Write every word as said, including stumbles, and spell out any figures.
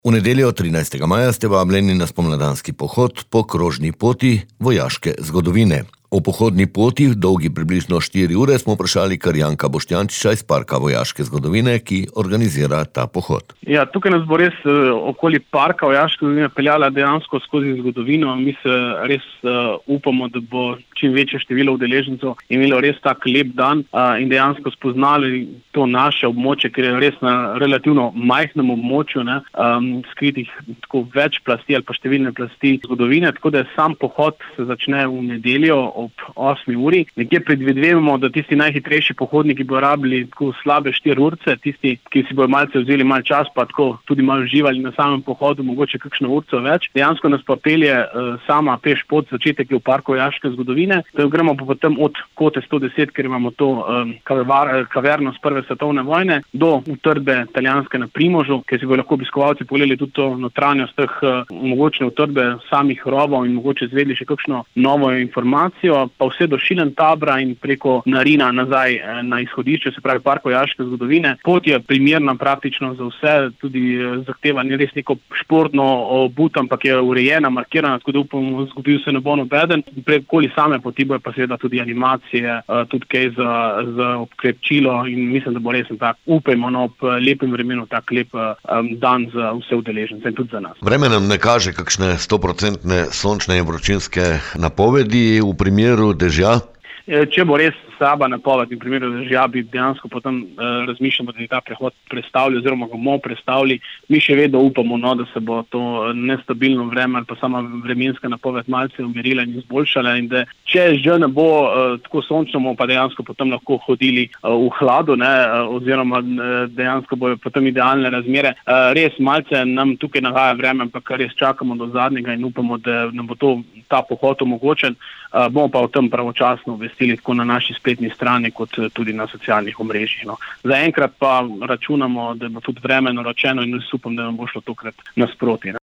V nedeljo trinajstega maja ste vabljeni na spomladanski pohod po krožni poti vojaške zgodovine. O pohodni poti, dolgi približno štiri ure, smo vprašali kar Janka Boštjančiča iz Parka vojaške zgodovine, ki organizira ta pohod. Ja, tukaj nas bo res uh, okoli Parka vojaške zgodovine peljala dejansko skozi zgodovino. Mi se res uh, upamo, da bo čim večje število udeležencev imelo res tak lep dan uh, in dejansko spoznali to naše območje, ker je res na relativno majhnem območju, ne, um, skritih tako več plasti ali pa številne plasti zgodovine, tako da sam pohod se začne v nedeljo ob osmi uri. Nekje predvidevamo, da tisti najhitrejši pohodniki bodo rabili tako slabe štiri urce, tisti, ki si bodo malce vzeli mal čas, pa tako tudi malo uživali na samem pohodu, mogoče kakšno urco več. Dejansko nas pa pelje uh, sama peš pot, začetek je v Parku vojaške zgodovine. To gremo pa potem od kote sto deset, ker imamo to um, kaver, kaverno z prve svetovne vojne, do utrdbe italijanske na Primožu, kjer si bodo lahko obiskovalci pogledali tudi to notranjost teh uh, mogoče utrdbe samih rovov in mogoče izvedli še kakšno novo informacijo, pa vse do Šilentabra in preko Narina nazaj na izhodišče, se pravi Park vojaške zgodovine. Pot je primerna praktično za vse, tudi zahteva ni res neko športno obut, ampak je urejena, markirana, tako da upamo, zgubil se ne bo nobeden. Prekoli same poti bojo pa seveda tudi animacije, tudi kaj za, za obkrepčilo in mislim, da bo res tak, upajmo, no, ob lepem vremenu tak lep um, dan za vse udeležence in tudi za nas. Vreme nam ne kaže kakšne stoprocentne sončne in vročinske napovedi v primeru dežja? Če bo res slaba napoved in v primeru dežja, bi dejansko potem eh, razmišljamo, da je ta prehod prestavili oziroma ga bomo prestavili. Mi še vedno upamo, no, da se bo to nestabilno vreme ali pa sama vremenska napoved malce umirila in izboljšala in da če že ne bo eh, tako sončno, bomo pa dejansko potem lahko hodili eh, v hladu, ne, eh, oziroma eh, dejansko bojo potem idealne razmere. Eh, res malce nam tukaj nagaja vreme, ampak res čakamo do zadnjega in upamo, da nam bo to, ta pohod omogočen. Uh, bomo pa o tem pravočasno obvestili tako na naši spletni strani, kot tudi na socialnih omrežjih. No. Zaenkrat pa računamo, da bo tudi vreme naročeno in upam, da nam bo šlo tokrat nasproti.